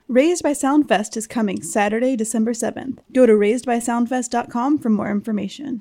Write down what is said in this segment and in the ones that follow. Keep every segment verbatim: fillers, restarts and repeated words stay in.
Raised by Soundfest is coming Saturday, December seventh. Go to raised by soundfest dot com for more information.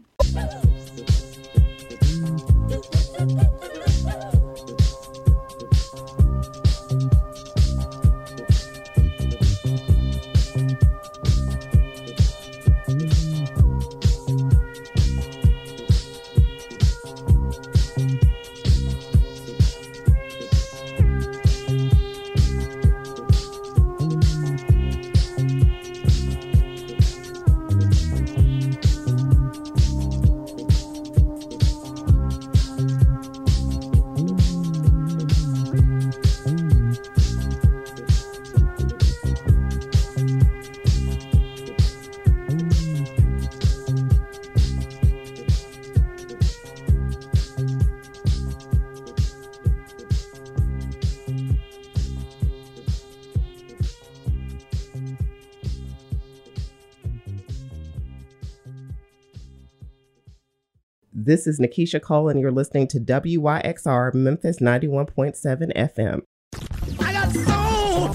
This is Nikisha Cole, and you're listening to W Y X R Memphis ninety-one point seven F M. I got soul.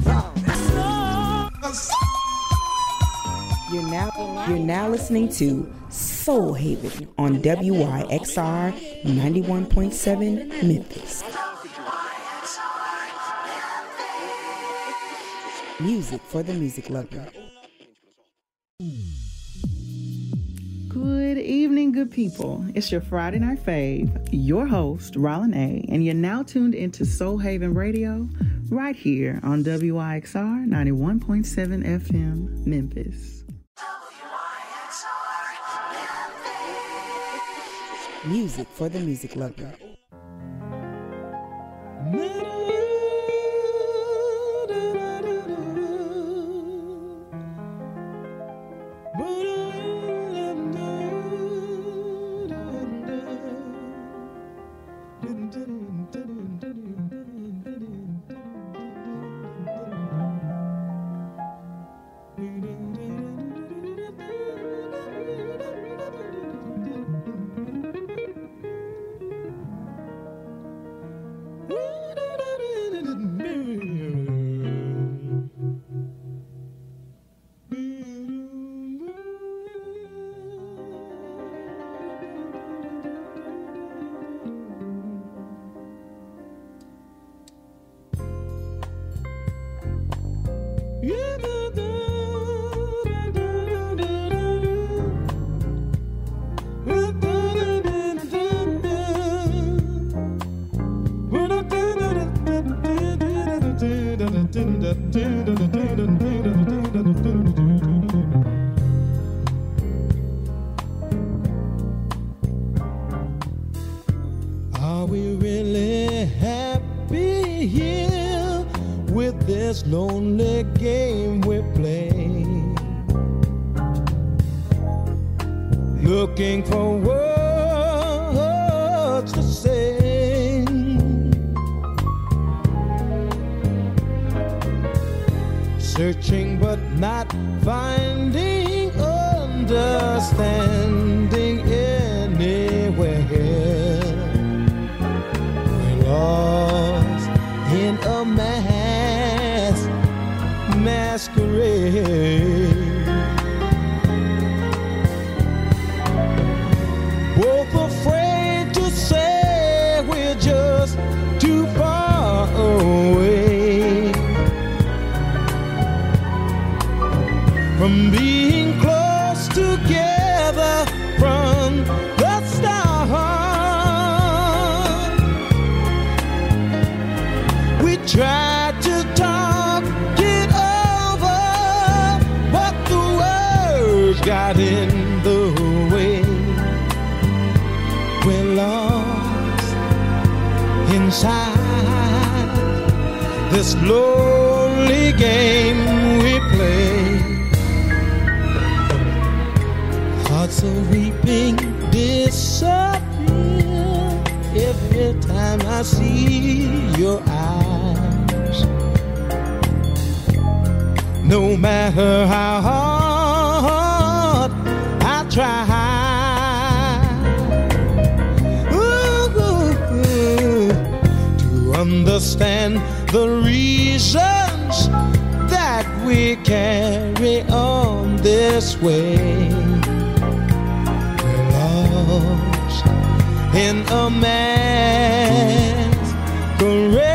You're now you're now listening to Soul Haven on W Y X R ninety-one point seven Memphis. Music for the music lover. Good evening, good people. It's your Friday Night Fave, your host, Rollin A, and you're now tuned into Soul Haven Radio right here on W Y X R ninety-one point seven F M, Memphis. Music for the music lover. Are we really happy here with this lonely game we play? Looking for words to say, searching but not finding understanding anywhere. We're lost in a mass masquerade. Both afraid to say we're just too far away from being close together from the start. We tried to talk it over, but the words got in the way. We're lost inside this lonely game we play. Hearts are reaping disappear every time I see your eyes. No matter how hard I try, understand the reasons that that we carry on this way. We're lost in a masquerade.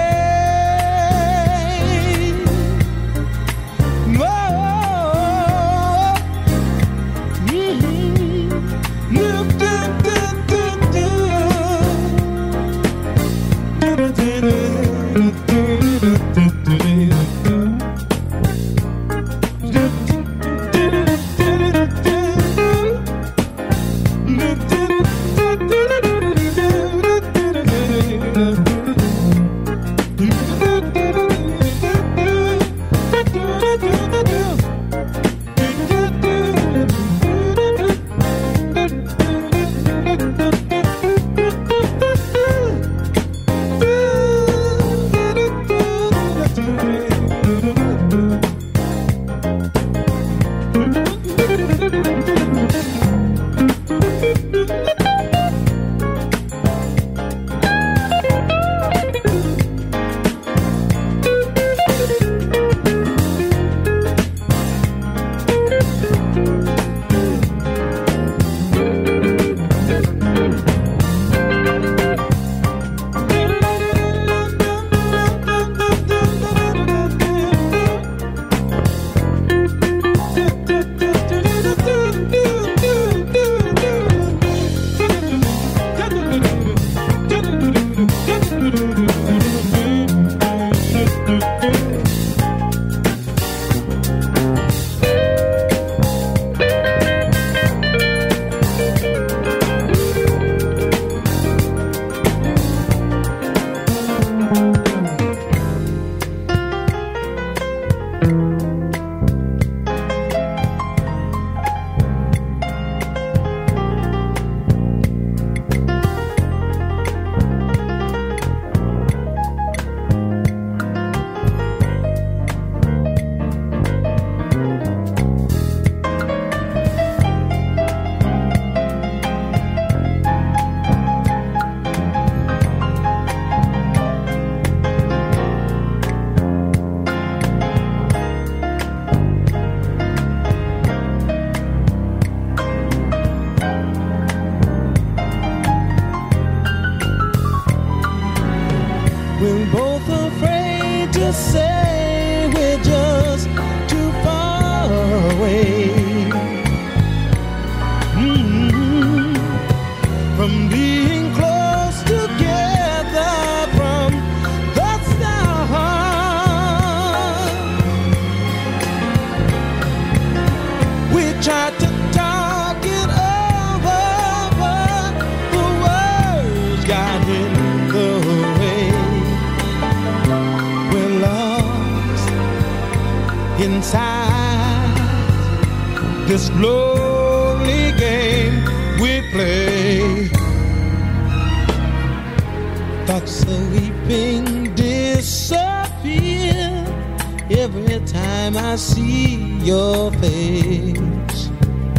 This lonely game we play. Thoughts of weeping disappear every time I see your face.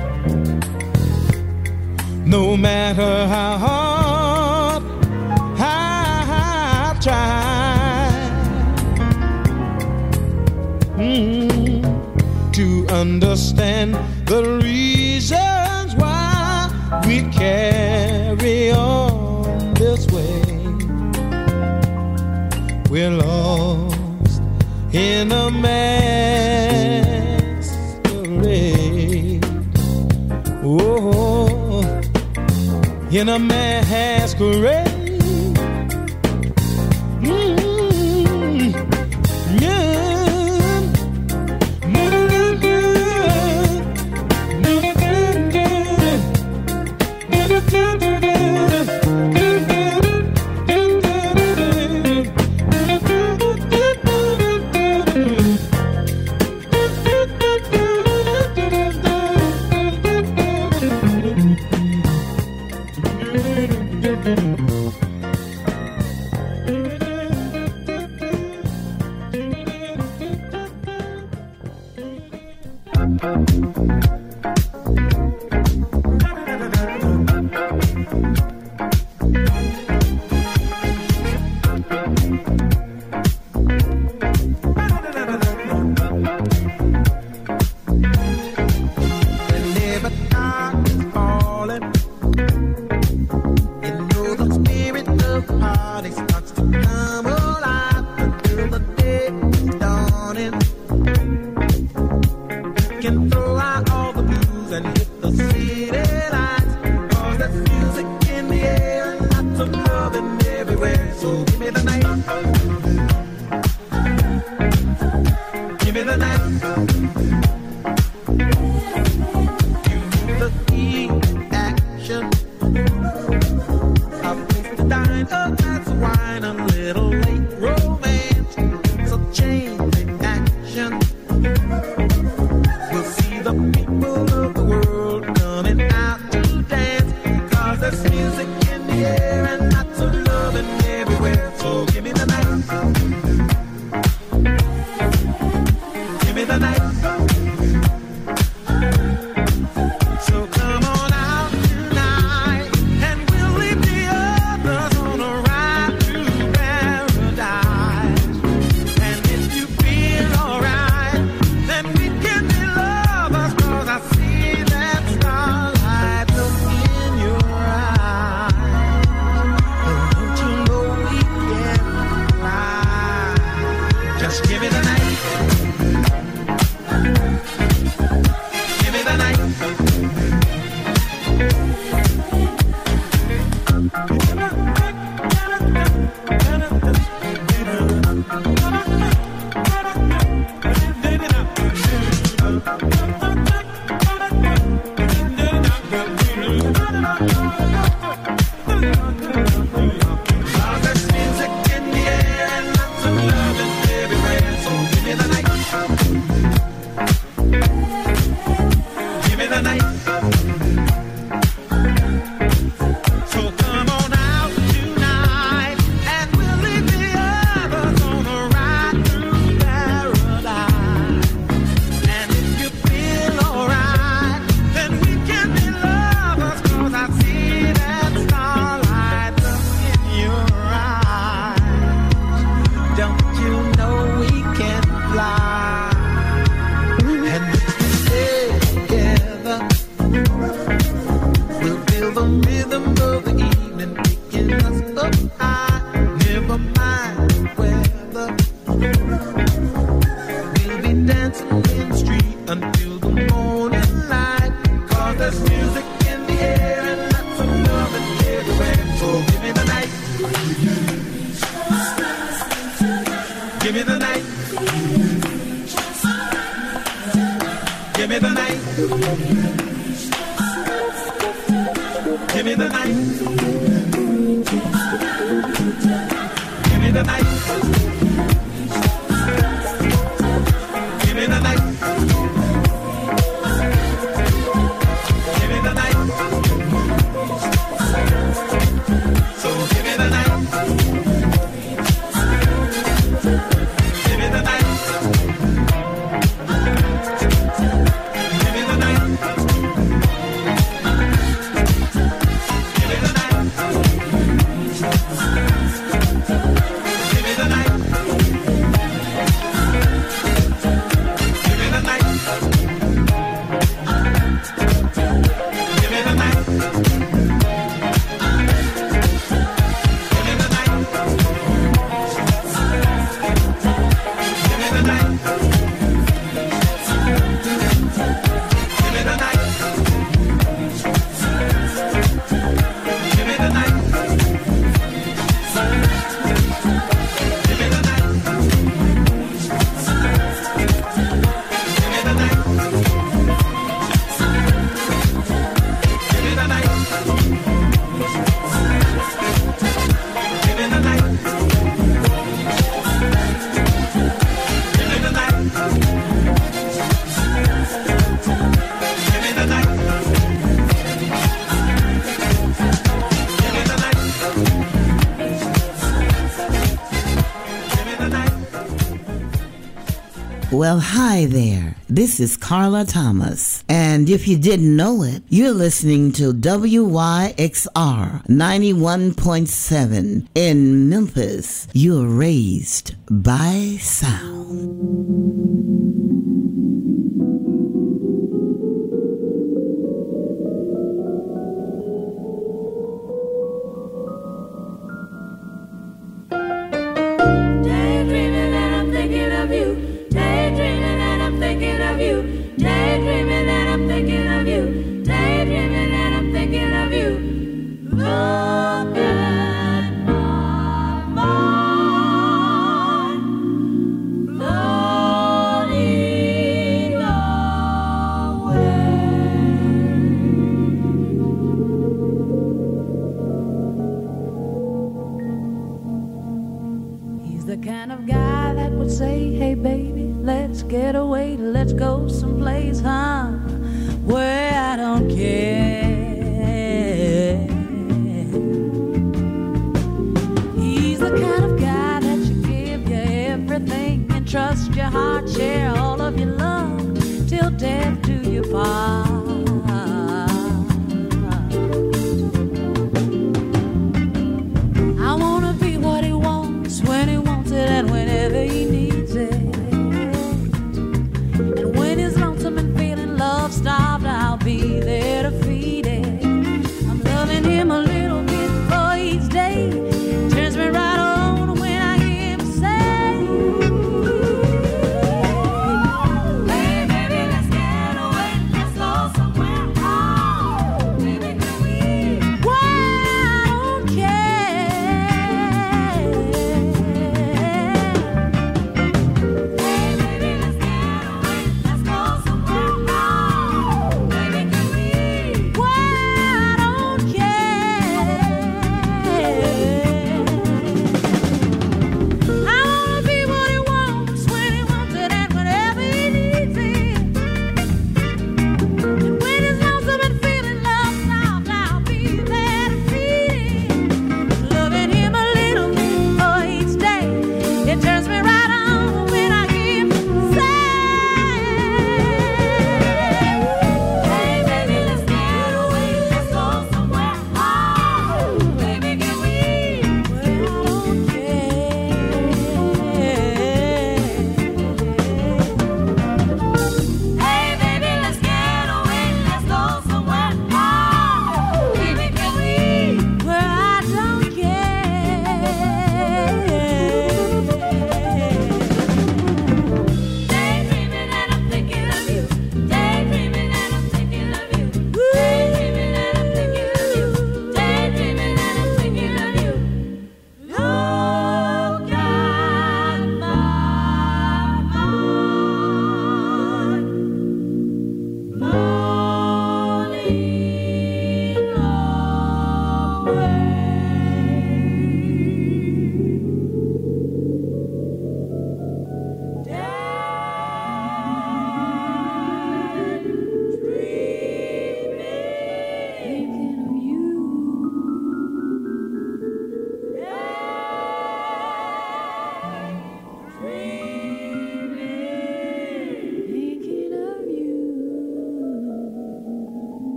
No matter how hard I try mm, to understand the reasons why we carry on this way. We're lost in a masquerade. Oh, in a masquerade. Mm-hmm. Yeah. Whenever dark is falling, you know the spirit of the party starts to come alive until the day is dawning. You can throw out all the blues and hit the city lights, 'cause there's music in the air and lots of loving everywhere. So give me the night. Give me the night. You need the key action. A place to dine, a glass of wine, a little late romance. So change the action. We'll see the people of the world coming out to dance, 'cause there's music in the air and lots of loving everywhere. So give me the night. Give me the night. So come on out tonight, and we'll leave the others on a ride to paradise. And if you feel alright, then we can be lovers, 'cause I see that starlight look in your eyes. And don't you know we can fly? Just give me the night. Give me the night. Cause there's music in the air and lots of loving everywhere. So give me the night. Give me the night. So come on out tonight, and we'll leave the others on a ride through paradise. And if you feel alright, then we can be lovers, 'cause I see that starlight look in your eyes. Don't you know we can fly? And if we stay together, we'll feel the rhythm of the evening picking us up high. Never mind the weather, we'll be dancing in the street until the morning light. 'Cause there's music in the air and lots of loving everywhere. So give me the night. Give me the night. Give me the night. Give me the night. Give me the night. Give me the night. Give me the night. So give me the night. Give me the night. Give me the night. Give me the night. Give me the night. Well, hi there. This is Carla Thomas. And if you didn't know it, you're listening to W Y X R ninety-one point seven in Memphis. You're raised by sound. away, let's go someplace, huh, where I don't care. He's the kind of guy that you give you everything and trust your heart, share all of your love till death do you part. I wanna be what he wants when he wants it and whenever he needs it. And when he's lonesome and feeling love starved, I'll be there to feed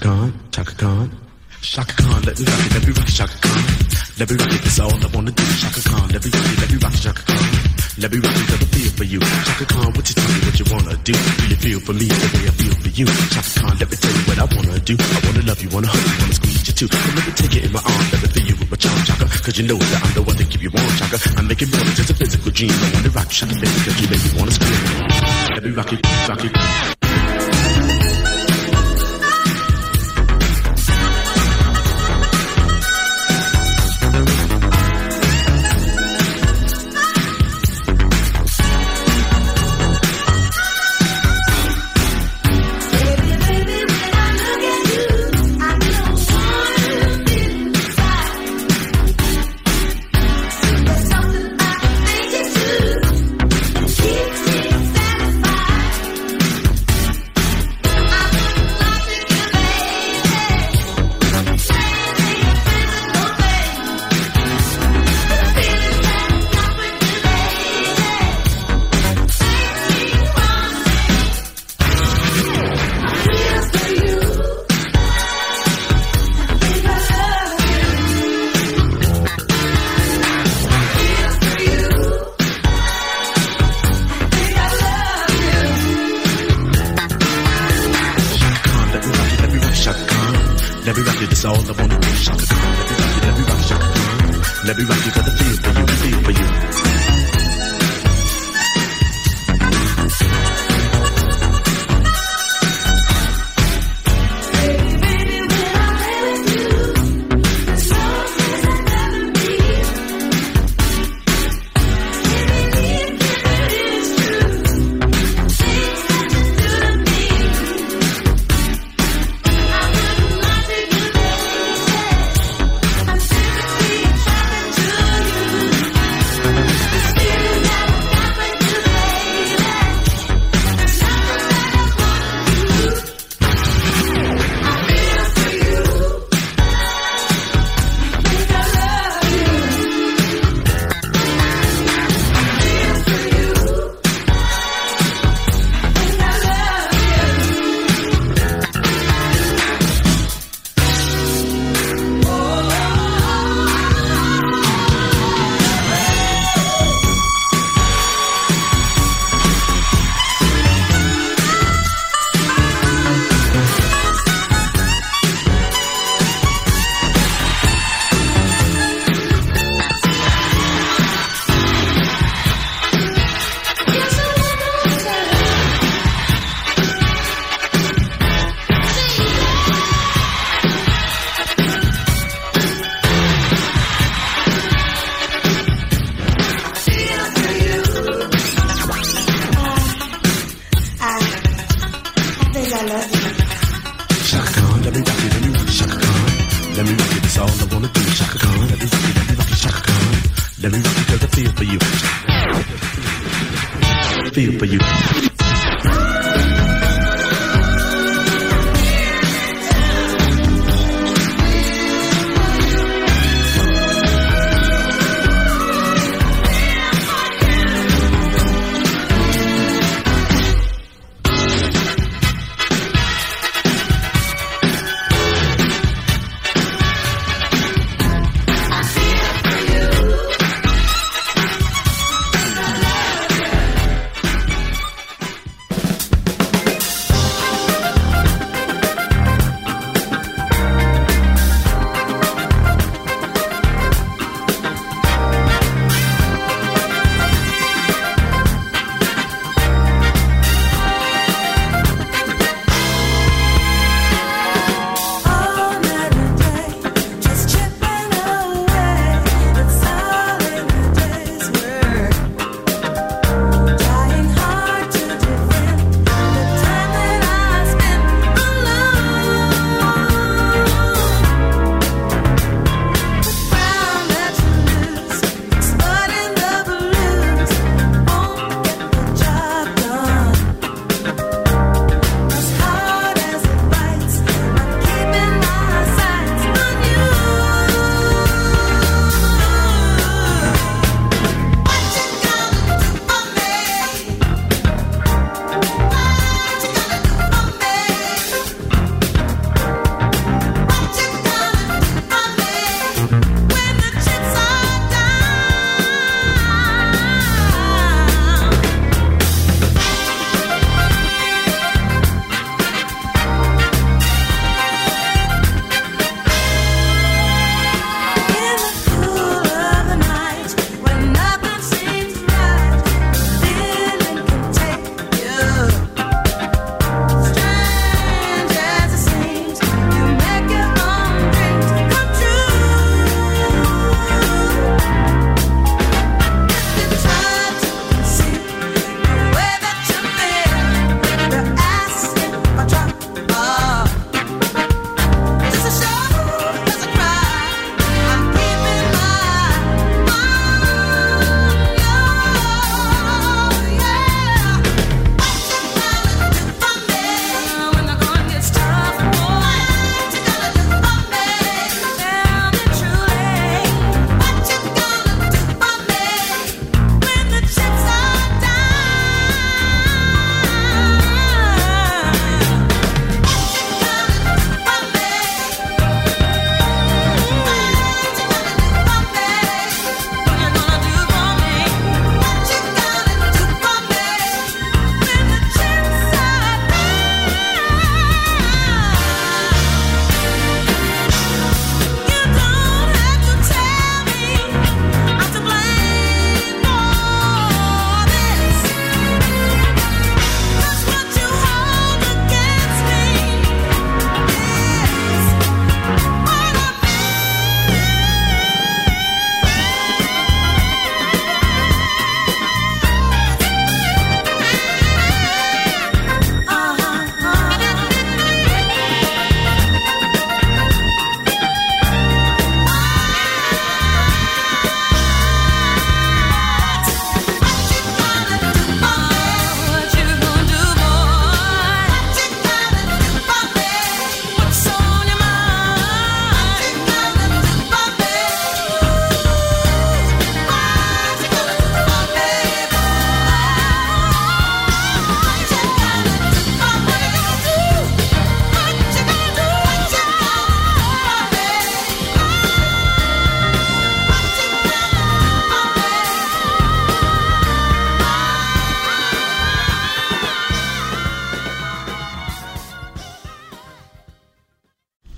Khan, Chaka Khan. Chaka Khan, let me rock it, let me rock it, Chaka Khan. Let me rock it, that's all I wanna do. Chaka Khan, let me rock it, let me rock it, Chaka Khan. Let me rock it, got a feel for you. Chaka Khan, what you tell me what you wanna do? Do you feel for me the way I feel for you? Chaka Khan, let me tell you what I wanna do. I wanna love you, wanna hug you, wanna squeeze you too. And let me take it in my arms, let me feel you with my charm, Chaka. Cause you know that I'm the one that keep you warm, Chaka. I'm making more than just a physical dream. I wanna rock you, Chaka, baby, cause you make me wanna scream. Let me rock it, rock it. Let me rock it, that's all I wanna do. Chaka Khan, let me rock it, let me rock it, Chaka Khan. Let me rock it, got the feel for you, feel for you. Feel for you.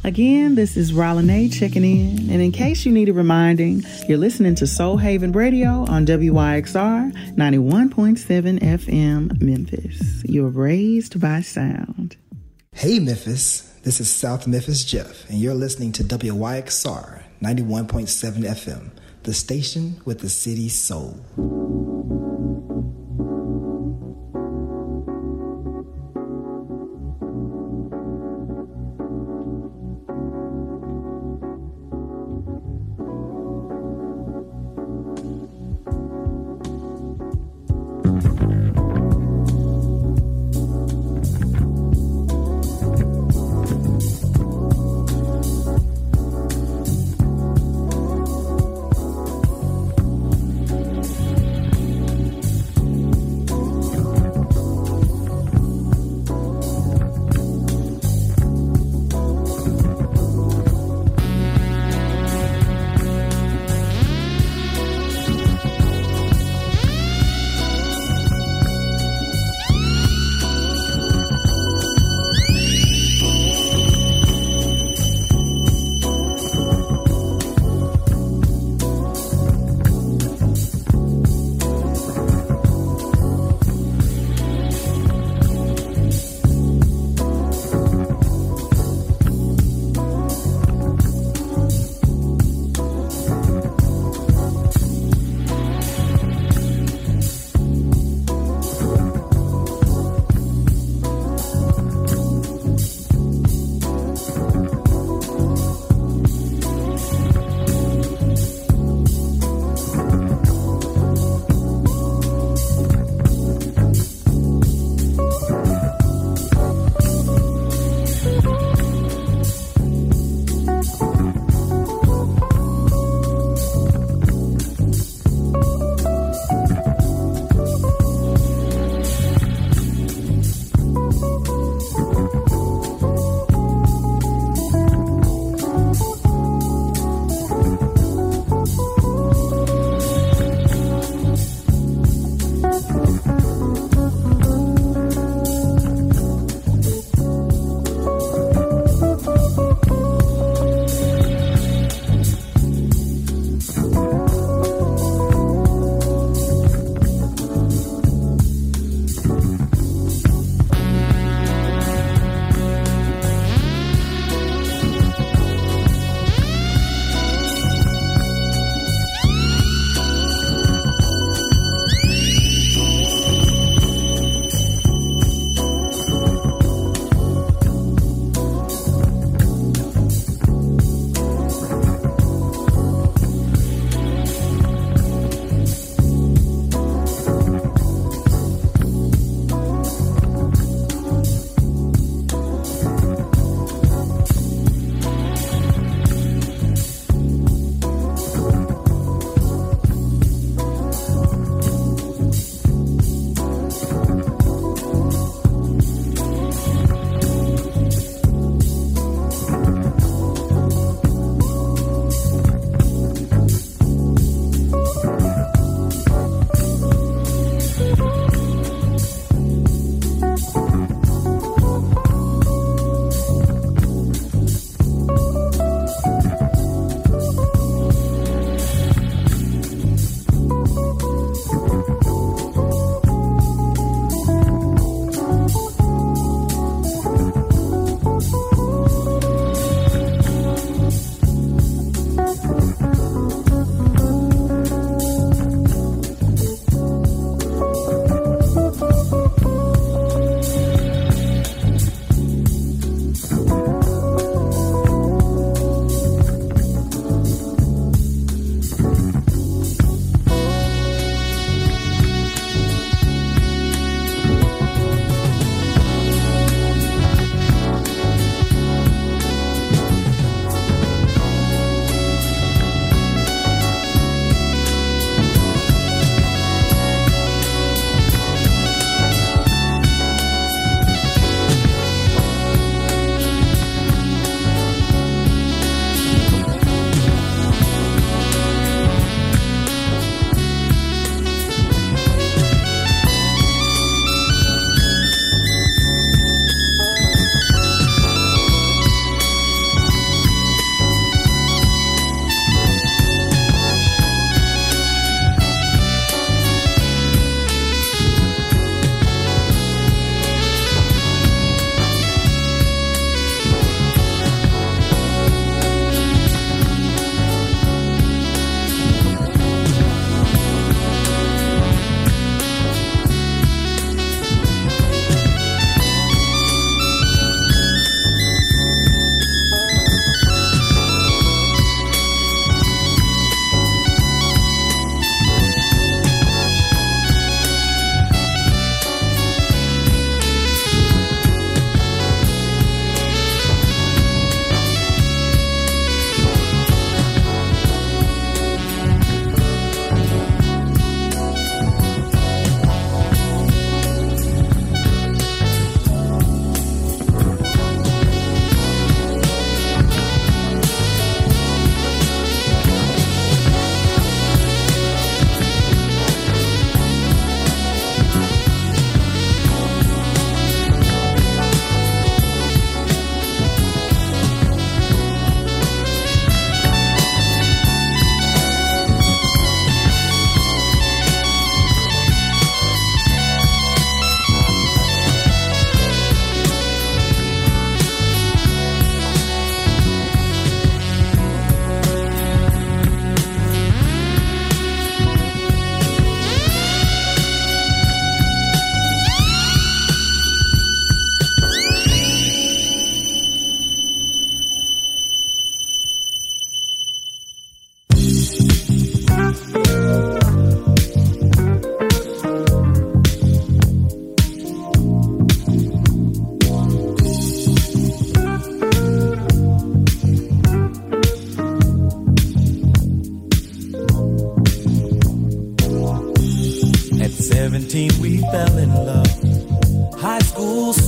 Again, this is Rolane checking in, and in case you need a reminding, you're listening to Soul Haven Radio on W Y X R ninety-one point seven F M Memphis. You're raised by sound. Hey Memphis, this is South Memphis Jeff, and you're listening to W Y X R ninety-one point seven F M, the station with the city's soul.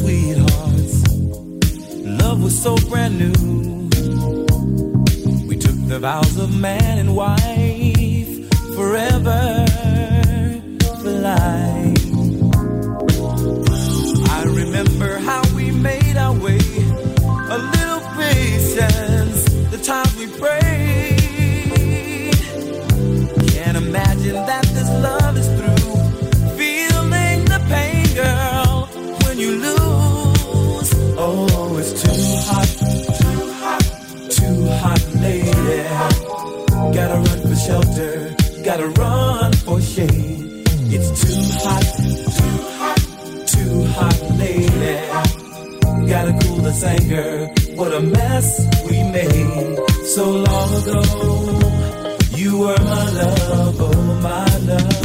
sweethearts. Love was so brand new. We took the vows of man and wife, forever for life. I remember how we made our way, a little patience, the times we prayed. Can't imagine that this love is through. Feeling the pain, girl, when you lose. Oh, it's too hot, too hot, too hot, lady. Gotta run for shelter, gotta run for shade. It's too hot, too hot, too hot, lady. Gotta cool this anger, what a mess we made so long ago. You were my love, oh my love.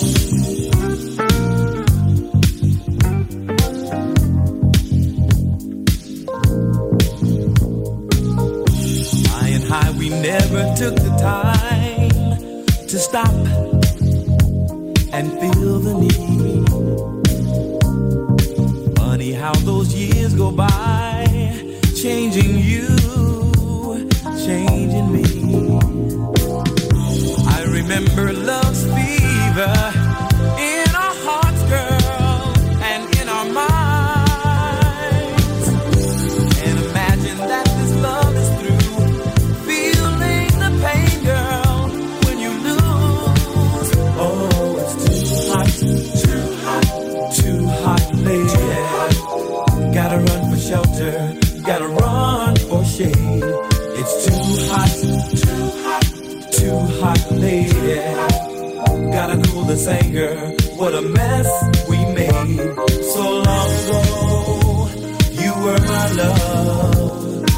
High and high, we never took the time to stop and feel the need. Funny how those years go by, changing you, changing me. I remember love's fever in our hearts, girl, and in our minds. And imagine that this love is through. Feeling the pain, girl, when you lose. Oh, it's too hot, too hot, too hot, lady. Gotta run for shelter, gotta run for shade. It's too hot, too hot, too hot, lady. Gotta cool this anger, what a mess we made so long ago. You were my love.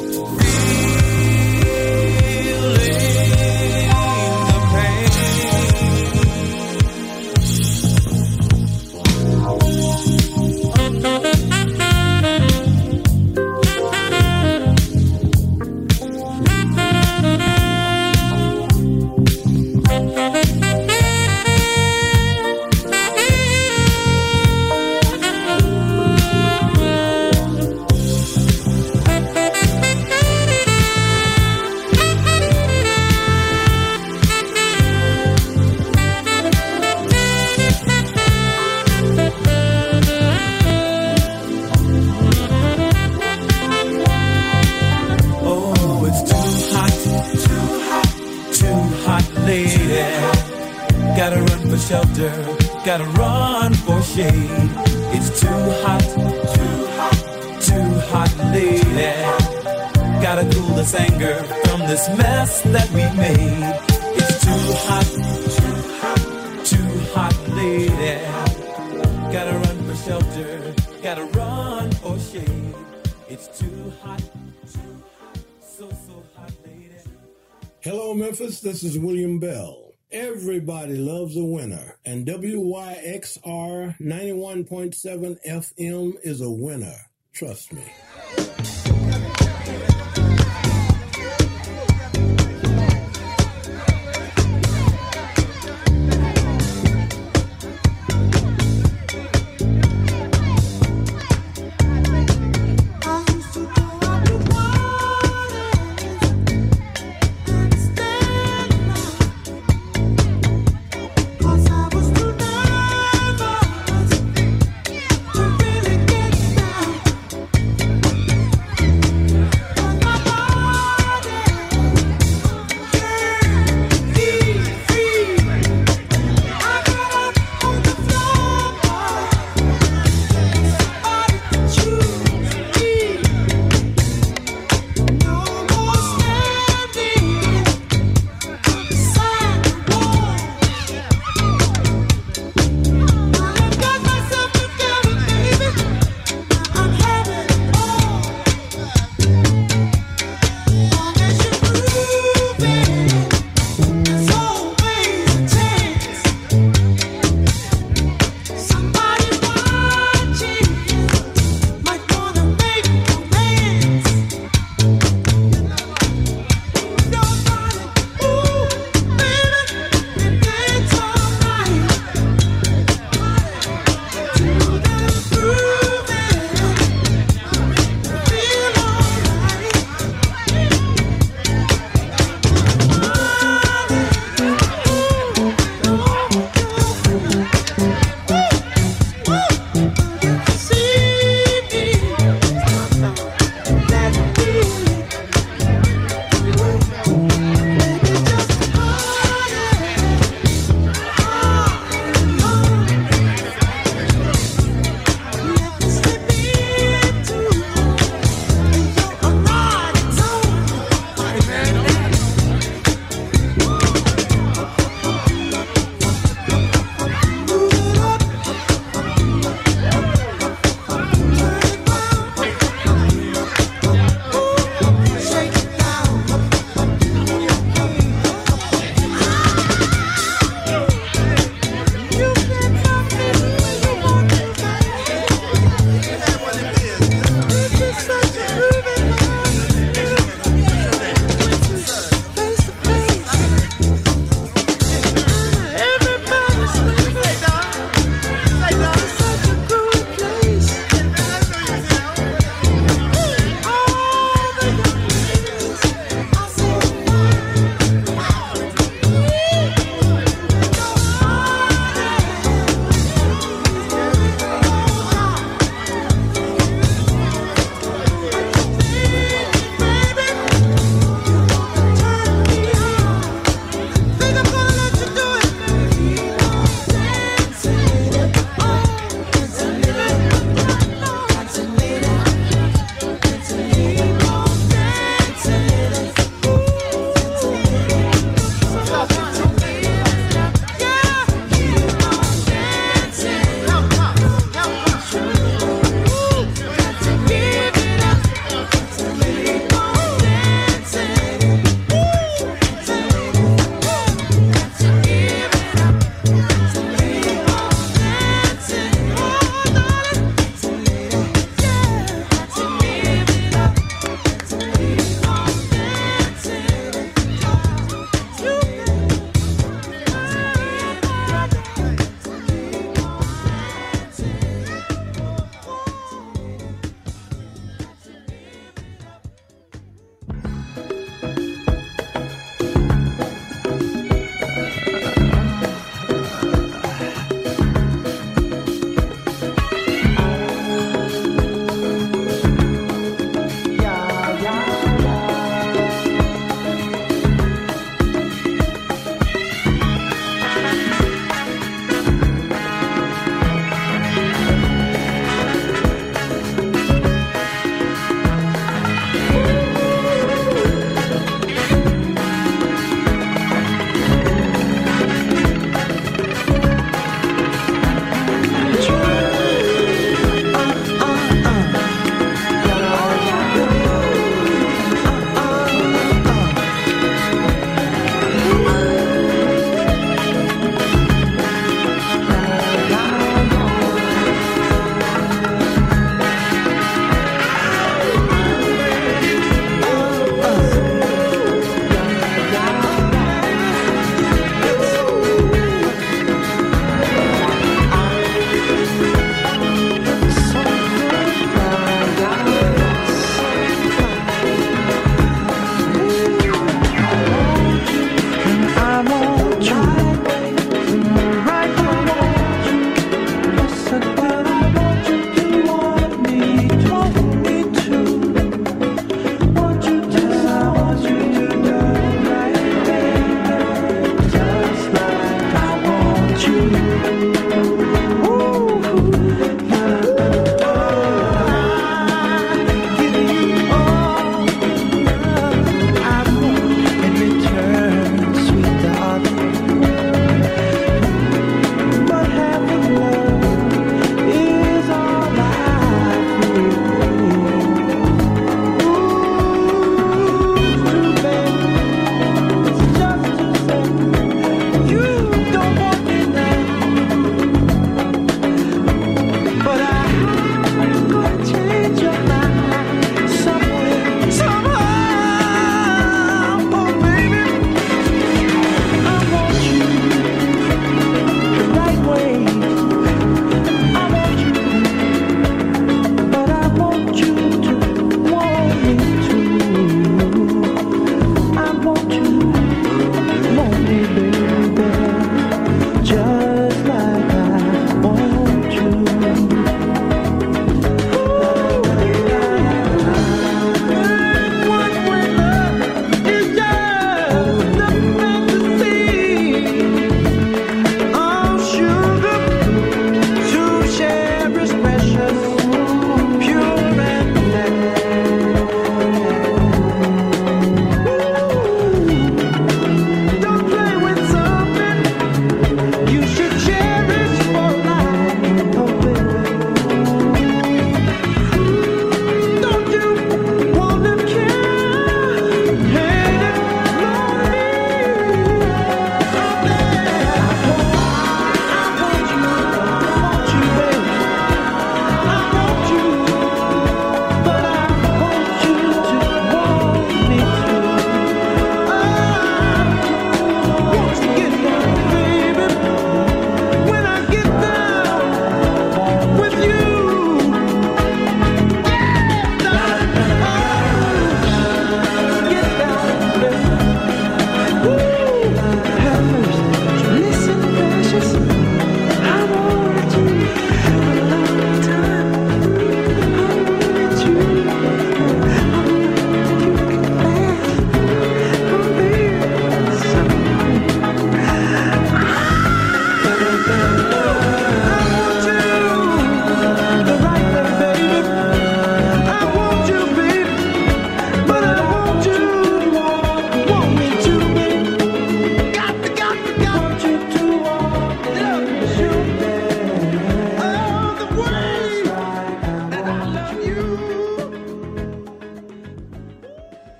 Shelter, gotta run for shade. It's too hot, too hot, too hot, lady. Gotta cool this anger from this mess that we made. It's too hot, too hot, too hot, lady. Gotta run for shelter, gotta run for shade. It's too hot, too hot, so, so hot, lady. Hello, Memphis. This is William Bell. Everybody loves a winner, and W Y X R ninety-one point seven F M is a winner. Trust me.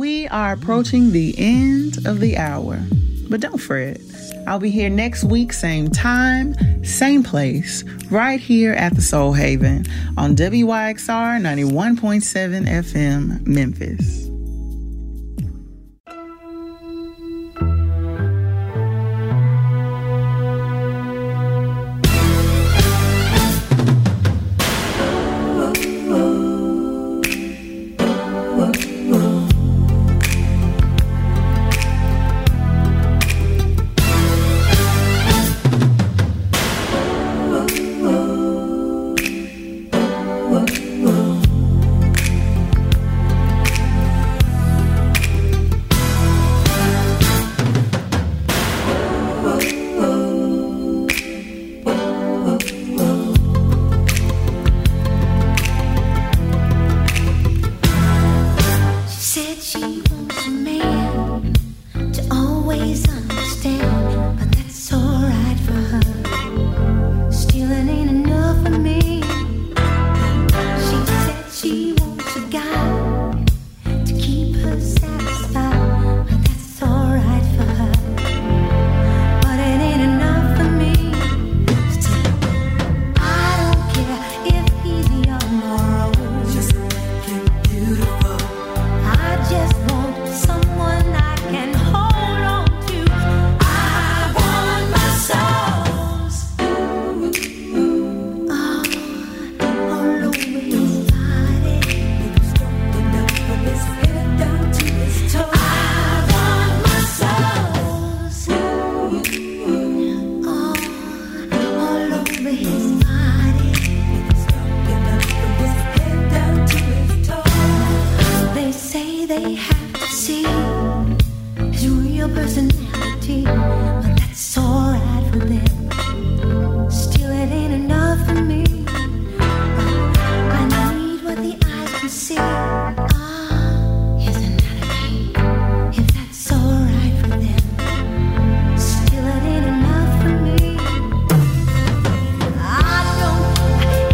We are approaching the end of the hour, but don't fret. I'll be here next week, same time, same place, right here at the Soul Haven on W Y X R ninety-one point seven F M, Memphis.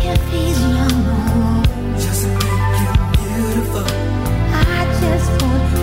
Just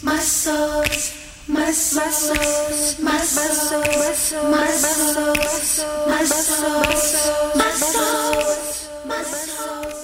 my sauce, my sauce, my sauce, my sauce, my sauce, my sauce, my sauce, my sauce.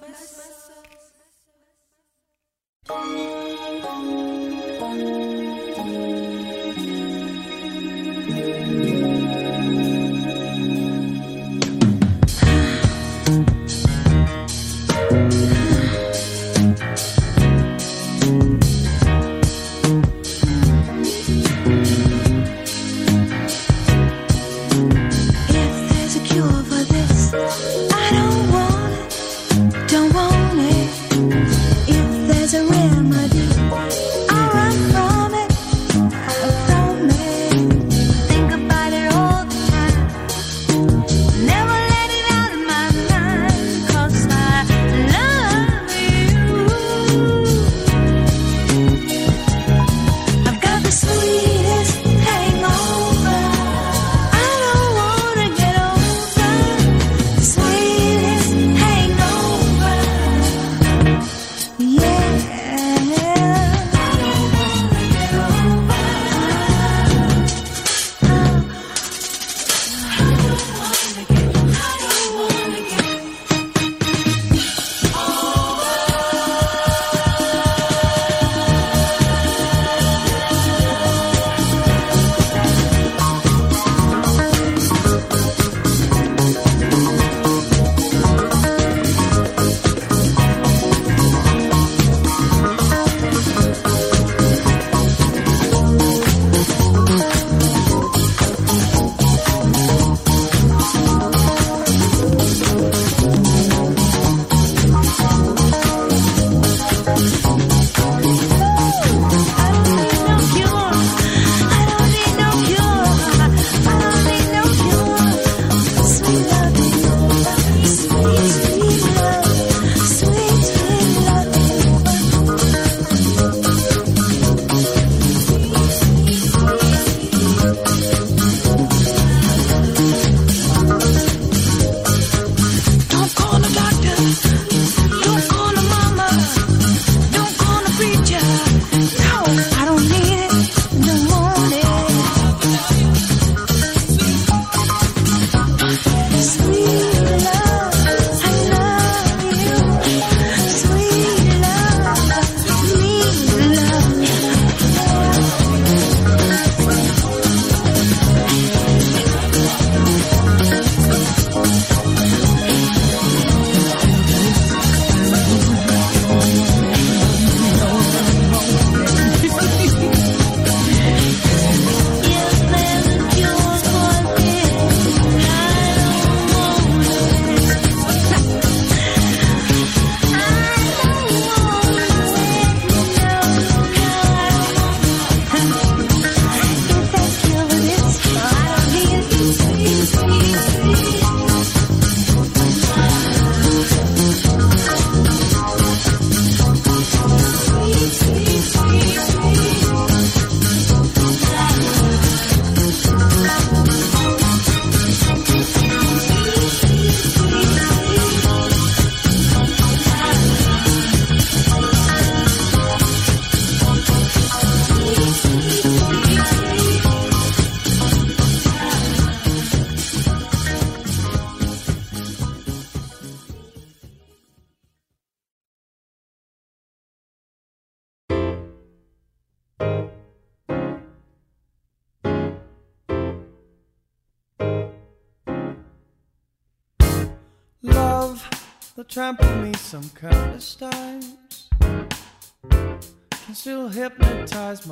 They'll trample me some countless times, can still hypnotize my